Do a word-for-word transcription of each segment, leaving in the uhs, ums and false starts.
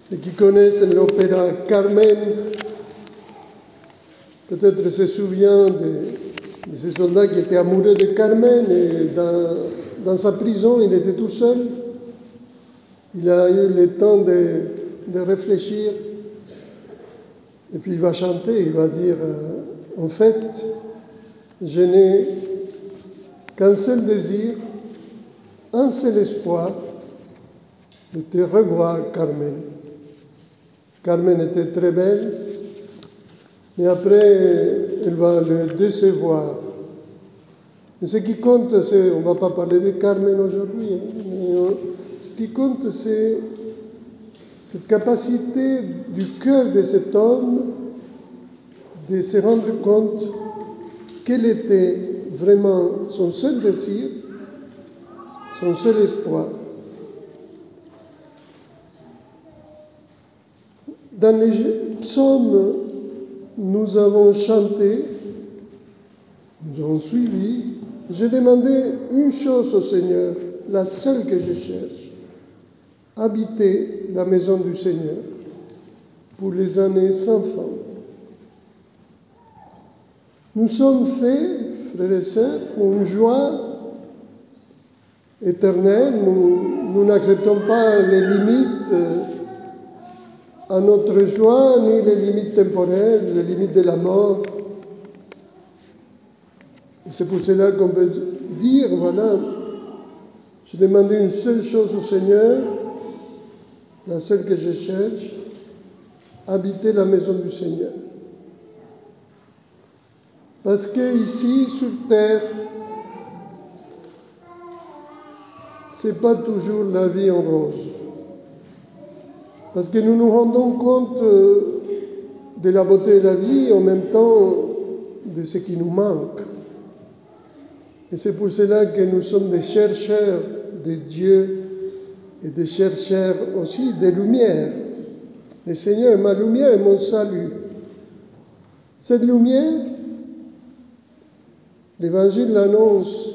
Ceux qui connaissent l'opéra Carmen, peut-être se souviennent de, de ces soldats qui étaient amoureux de Carmen et dans, dans sa prison, il était tout seul. Il a eu le temps de, de réfléchir et puis il va chanter, il va dire euh, en fait, je n'ai qu'un seul désir, un seul espoir, de te revoir, Carmen. Carmen était très belle, mais après, elle va le décevoir. Mais ce qui compte, c'est, on ne va pas parler de Carmen aujourd'hui, hein, mais euh, ce qui compte, c'est cette capacité du cœur de cet homme de se rendre compte quel était vraiment son seul désir, son seul espoir. Dans les psaumes, nous avons chanté, nous avons suivi. J'ai demandé une chose au Seigneur, la seule que je cherche, habiter la maison du Seigneur pour les années sans fin. Nous sommes faits, frères et sœurs, pour une joie éternelle. Nous, nous n'acceptons pas les limites à notre joie, ni les limites temporelles, les limites de la mort. Et c'est pour cela qu'on peut dire, voilà, j'ai demandé une seule chose au Seigneur, la seule que je cherche, habiter la maison du Seigneur. Parce qu'ici, sur terre, ce n'est pas toujours la vie en rose. Parce que nous nous rendons compte de la beauté de la vie, en même temps de ce qui nous manque. Et c'est pour cela que nous sommes des chercheurs de Dieu et des chercheurs aussi de lumière. Le Seigneur est ma lumière et mon salut. Cette lumière, l'Évangile l'annonce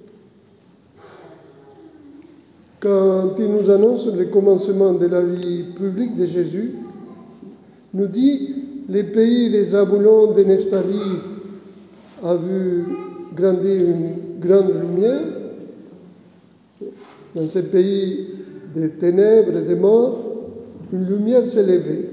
quand il nous annonce le commencement de la vie publique de Jésus, nous dit les pays des Zaboulon, de Nephtali a vu grandir une grande lumière. Dans ces pays des ténèbres et des morts, une lumière s'est levée.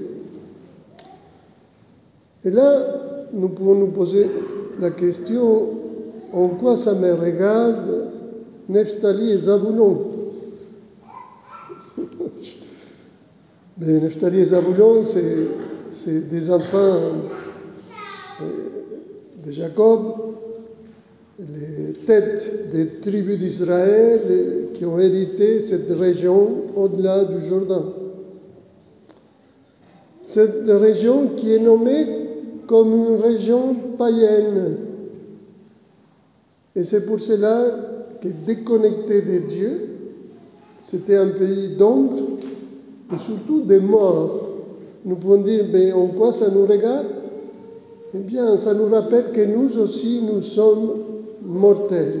Et là, nous pouvons nous poser la question, en quoi ça me regarde Nephtali et Zaboulon? Mais Nephtali et Zaboulon, c'est, c'est des enfants de Jacob, les têtes des tribus d'Israël qui ont hérité cette région au-delà du Jourdain. Cette région qui est nommée comme une région païenne. Et c'est pour cela que déconnecté de Dieu, c'était un pays d'ombre et surtout des morts. Nous pouvons dire, mais en quoi ça nous regarde? Eh bien, ça nous rappelle que nous aussi, nous sommes mortels.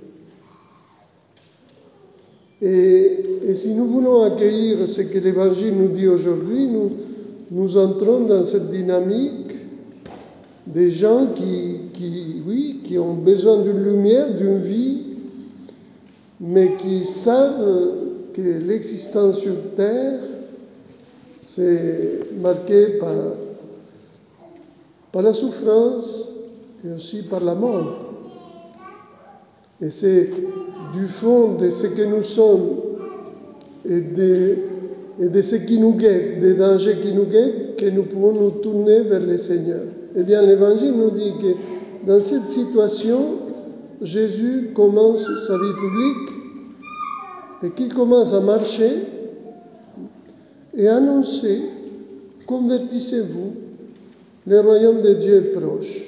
Et, et si nous voulons accueillir ce que l'Évangile nous dit aujourd'hui, nous, nous entrons dans cette dynamique des gens qui, qui, oui, qui ont besoin d'une lumière, d'une vie, mais qui savent que l'existence sur terre, c'est marqué par, par la souffrance et aussi par la mort. Et c'est du fond de ce que nous sommes et de, et de ce qui nous guette, des dangers qui nous guettent, que nous pouvons nous tourner vers le Seigneur. Eh bien, l'Évangile nous dit que dans cette situation, Jésus commence sa vie publique et qu'il commence à marcher et annoncer, convertissez-vous, le royaume de Dieu est proche.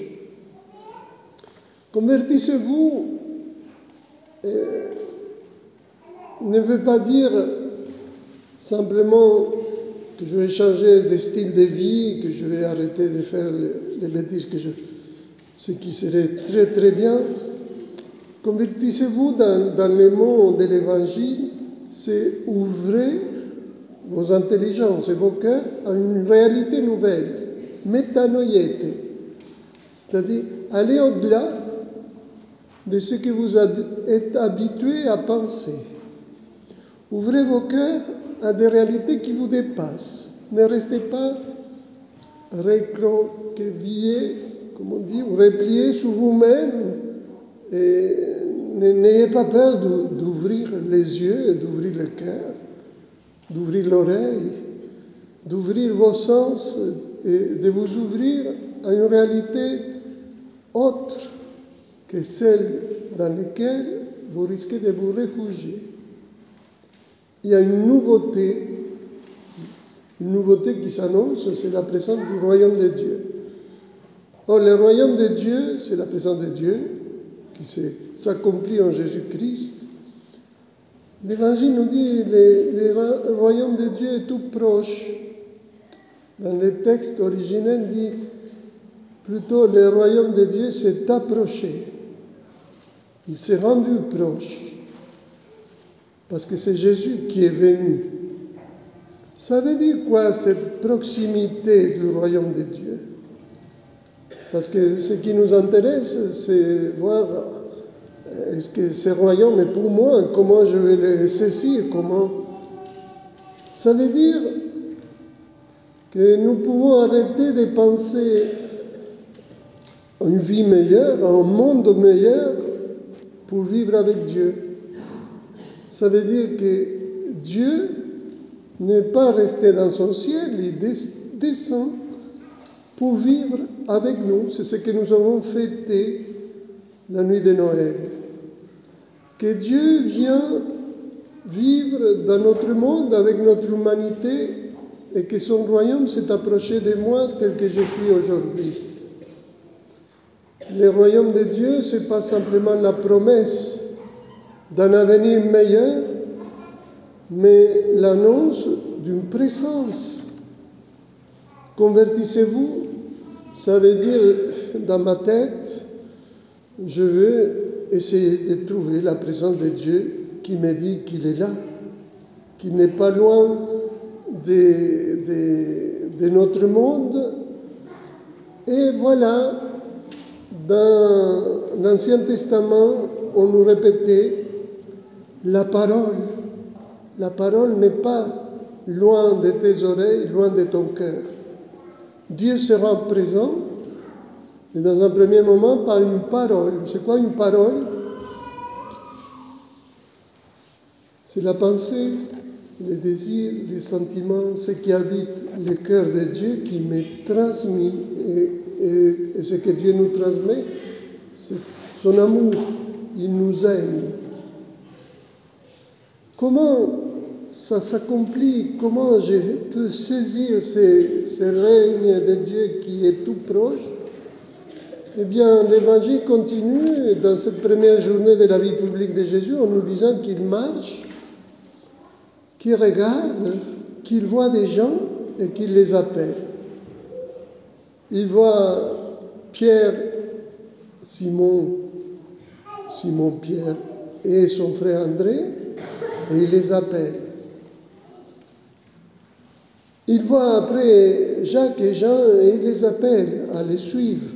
Convertissez-vous euh, ne veut pas dire simplement que je vais changer de style de vie, que je vais arrêter de faire les bêtises, que je, ce qui serait très très bien. Convertissez-vous dans, dans les mots de l'Évangile, c'est ouvrez vos intelligences et vos cœurs à une réalité nouvelle, métanoïété, c'est-à-dire aller au-delà de ce que vous êtes habitué à penser. Ouvrez vos cœurs à des réalités qui vous dépassent. Ne restez pas recroquevillés, comme on dit, ou repliés sur vous-même. Et n'ayez pas peur d'ouvrir les yeux, d'ouvrir le cœur, d'ouvrir l'oreille, d'ouvrir vos sens et de vous ouvrir à une réalité autre que celle dans laquelle vous risquez de vous réfugier. Il y a une nouveauté, une nouveauté qui s'annonce, c'est la présence du royaume de Dieu. Or, le royaume de Dieu, c'est la présence de Dieu qui s'accomplit en Jésus-Christ. L'Évangile nous dit que le, le royaume de Dieu est tout proche. Dans le texte originel, dit plutôt le royaume de Dieu s'est approché. Il s'est rendu proche. Parce que c'est Jésus qui est venu. Ça veut dire quoi, cette proximité du royaume de Dieu? Parce que ce qui nous intéresse, c'est voir est-ce que ce royaume est pour moi, comment je vais le saisir, comment... Ça veut dire que nous pouvons arrêter de penser à une vie meilleure, à un monde meilleur pour vivre avec Dieu. Ça veut dire que Dieu n'est pas resté dans son ciel, il descend pour vivre avec nous. C'est ce que nous avons fêté la nuit de Noël. Que Dieu vient vivre dans notre monde avec notre humanité et que son royaume s'est approché de moi tel que je suis aujourd'hui. Le royaume de Dieu, ce n'est pas simplement la promesse d'un avenir meilleur, mais l'annonce d'une présence. Convertissez-vous, ça veut dire, dans ma tête, je veux essayer de trouver la présence de Dieu qui me dit qu'il est là, qu'il n'est pas loin de, de, de notre monde. Et voilà, dans l'Ancien Testament, on nous répétait la parole. La parole n'est pas loin de tes oreilles, loin de ton cœur. Dieu sera présent, et dans un premier moment, par une parole. C'est quoi une parole? C'est la pensée, les désirs, les sentiments, ce qui habite le cœur de Dieu qui m'est transmis. Et, et, et ce que Dieu nous transmet, c'est son amour. Il nous aime. Comment ça s'accomplit? Comment je peux saisir ce, ce règne de Dieu qui est tout proche? Eh bien, l'Évangile continue dans cette première journée de la vie publique de Jésus en nous disant qu'il marche, qu'il regarde, qu'il voit des gens et qu'il les appelle. Il voit Pierre, Simon, Simon-Pierre et son frère André et il les appelle. Il voit après Jacques et Jean et il les appelle à les suivre.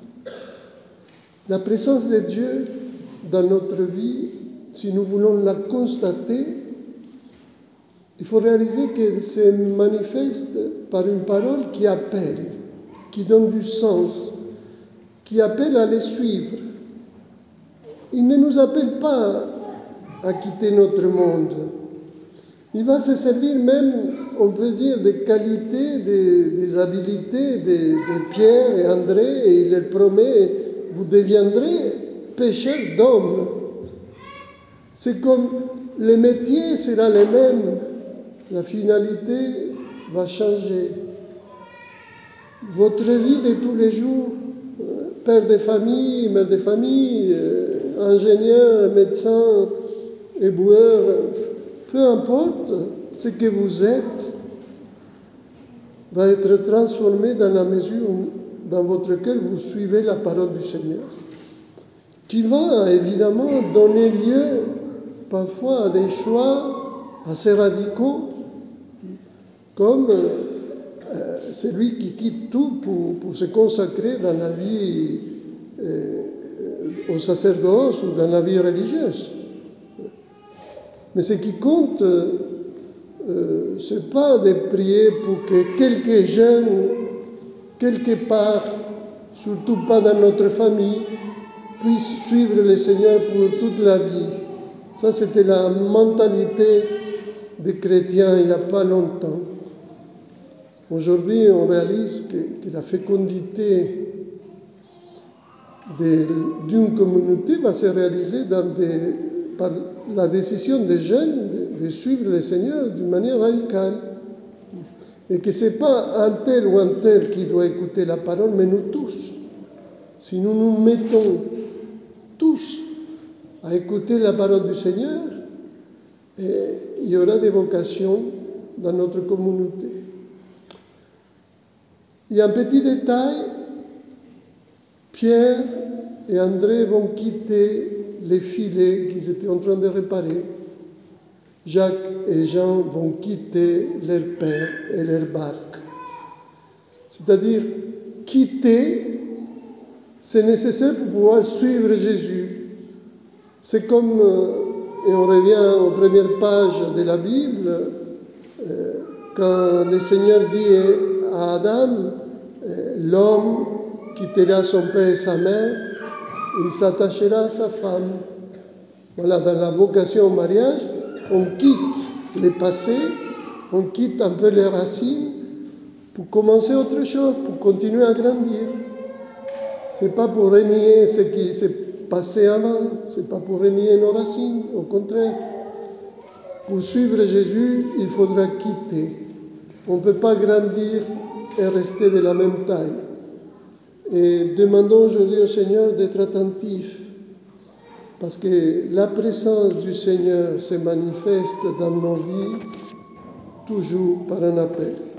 La présence de Dieu dans notre vie, si nous voulons la constater, il faut réaliser qu'elle se manifeste par une parole qui appelle, qui donne du sens, qui appelle à les suivre. Il ne nous appelle pas à quitter notre monde. Il va se servir même, on peut dire, des qualités, des, des habiletés de, de Pierre et André, et il leur promet, vous deviendrez pêcheurs d'hommes. C'est comme le métier sera le même, la finalité va changer. Votre vie de tous les jours, père de famille, mère de famille, ingénieur, médecin, éboueur, peu importe ce que vous êtes, va être transformé dans la mesure où, dans votre cœur, vous suivez la parole du Seigneur, qui va évidemment donner lieu parfois à des choix assez radicaux, comme euh, celui qui quitte tout pour, pour se consacrer dans la vie euh, au sacerdoce ou dans la vie religieuse. Mais ce qui compte, euh, ce n'est pas de prier pour que quelques jeunes, quelque part, surtout pas dans notre famille, puissent suivre le Seigneur pour toute la vie. Ça, c'était la mentalité des chrétiens il n'y a pas longtemps. Aujourd'hui, on réalise que, que la fécondité d'une communauté va se réaliser dans des, par la décision des jeunes de, de suivre le Seigneur d'une manière radicale. Et que ce n'est pas un tel ou un tel qui doit écouter la parole, mais nous tous. Si nous nous mettons tous à écouter la parole du Seigneur, et il y aura des vocations dans notre communauté. Il y a un petit détail, Pierre et André vont quitter les filets qu'ils étaient en train de réparer. Jacques et Jean vont quitter leur père et leur barque. C'est-à-dire, quitter, c'est nécessaire pour pouvoir suivre Jésus. C'est comme, et on revient aux premières pages de la Bible, quand le Seigneur dit à Adam, l'homme quittera son père et sa mère, il s'attachera à sa femme. Voilà, dans la vocation au mariage, on quitte le passé, on quitte un peu les racines pour commencer autre chose, pour continuer à grandir. Ce n'est pas pour renier ce qui s'est passé avant, ce n'est pas pour renier nos racines, au contraire. Pour suivre Jésus, il faudra quitter. On ne peut pas grandir et rester de la même taille. Et demandons aujourd'hui au Seigneur d'être attentif, parce que la présence du Seigneur se manifeste dans nos vies toujours par un appel.